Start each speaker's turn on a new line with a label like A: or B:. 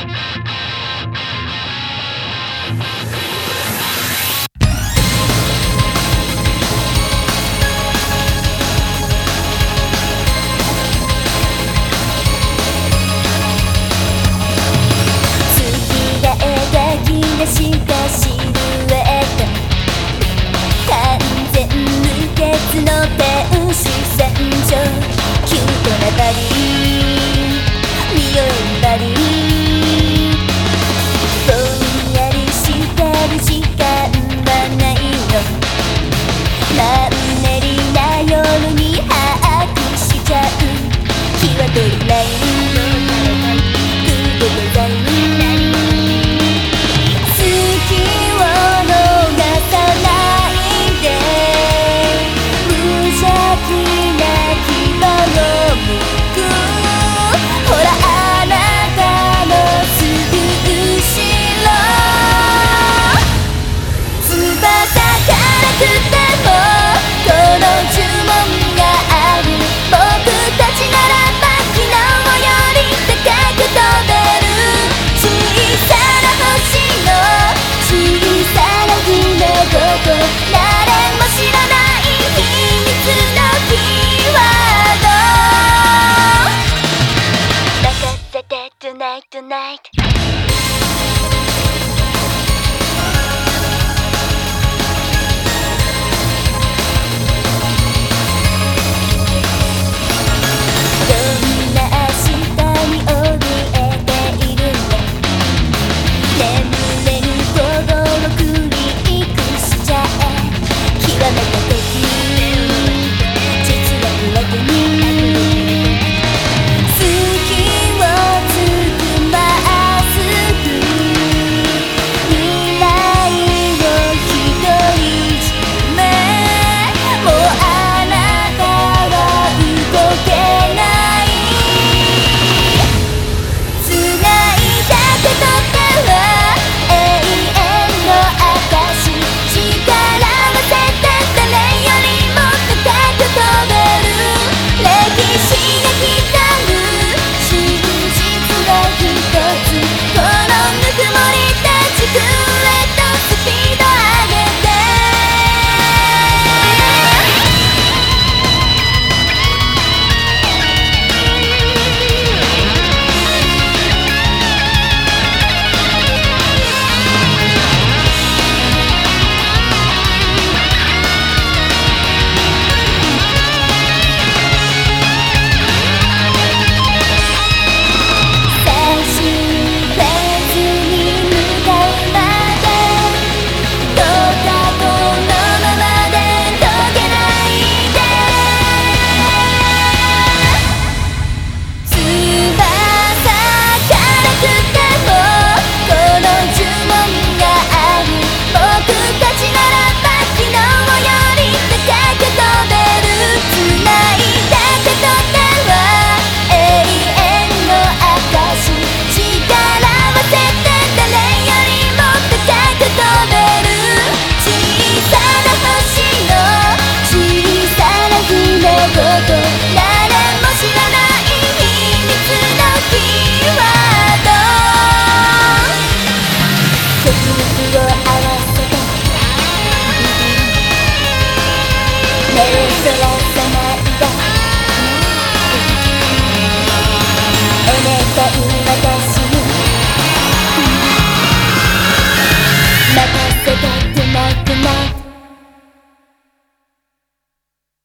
A: したシルエット、完全無欠の天使戦場、キュートなバディ、見よいバディ、ぼんやりしてる時間はないの、マンネリな夜に把握しちゃう、際どいライン、グッドデザイン、誰も知らない秘密のキーワード、任せて Tonight Tonight。任せて Tonight Tonight。